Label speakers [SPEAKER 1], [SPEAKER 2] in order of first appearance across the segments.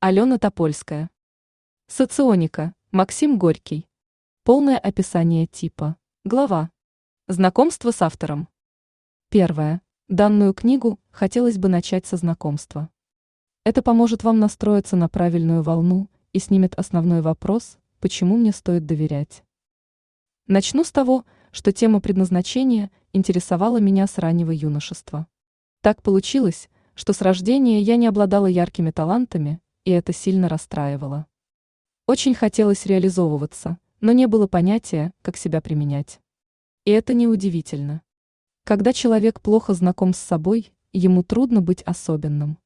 [SPEAKER 1] Алена Топольская. Соционика. Максим Горький. Полное описание типа. Глава. Знакомство с автором. Первое. Данную книгу хотелось бы начать со знакомства. Это поможет вам настроиться на правильную волну и снимет основной вопрос, почему мне стоит доверять. Начну с того, что тема предназначения интересовала меня с раннего юношества. Так получилось, что с рождения я не обладала яркими талантами, и это сильно расстраивало. Очень хотелось реализовываться, но не было понятия, как себя применять. И это неудивительно. Когда человек плохо знаком с собой, ему трудно быть особенным.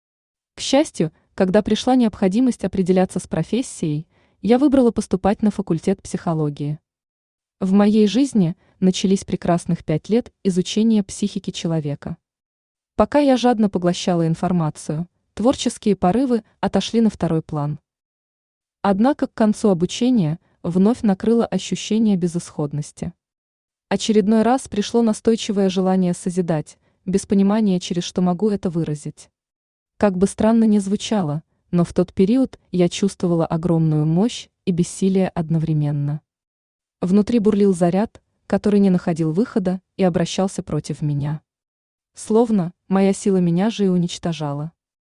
[SPEAKER 1] К счастью, когда пришла необходимость определяться с профессией, я выбрала поступать на факультет психологии. В моей жизни начались прекрасных 5 лет изучения психики человека. Пока я жадно поглощала информацию, творческие порывы отошли на второй план. Однако к концу обучения вновь накрыло ощущение безысходности. Очередной раз пришло настойчивое желание созидать, без понимания, через что могу это выразить. Как бы странно ни звучало, но в тот период я чувствовала огромную мощь и бессилие одновременно. Внутри бурлил заряд, который не находил выхода и обращался против меня. Словно моя сила меня же и уничтожала.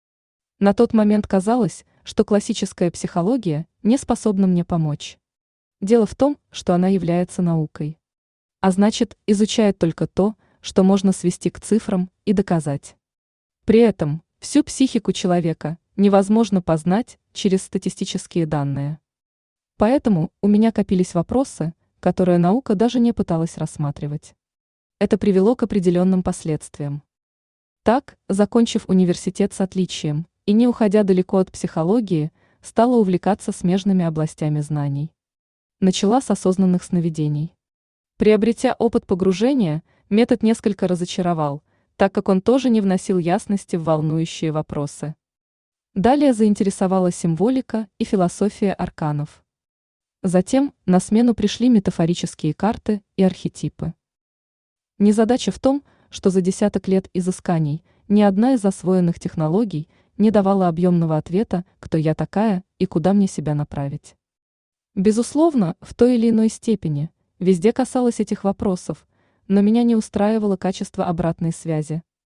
[SPEAKER 1] На тот момент казалось, что классическая психология не способна мне помочь. Дело в том, что она является наукой. А значит, изучает только то, что можно свести к цифрам и доказать. При этом всю психику человека невозможно познать через статистические данные. Поэтому у меня копились вопросы, которые наука даже не пыталась рассматривать. Это привело к определенным последствиям. Так, закончив университет с отличием и не уходя далеко от психологии, стала увлекаться смежными областями знаний. Начала с осознанных сновидений. Приобретя опыт погружения, метод несколько разочаровал, так как он тоже не вносил ясности в волнующие вопросы. Далее заинтересовала символика и философия арканов. Затем на смену пришли метафорические карты и архетипы. Незадача в том, что за десяток лет изысканий ни одна из освоенных технологий не давала объемного ответа, кто я такая и куда мне себя направить. Безусловно, в той или иной степени, везде касалось этих вопросов, но меня не устраивало качество обратной связи,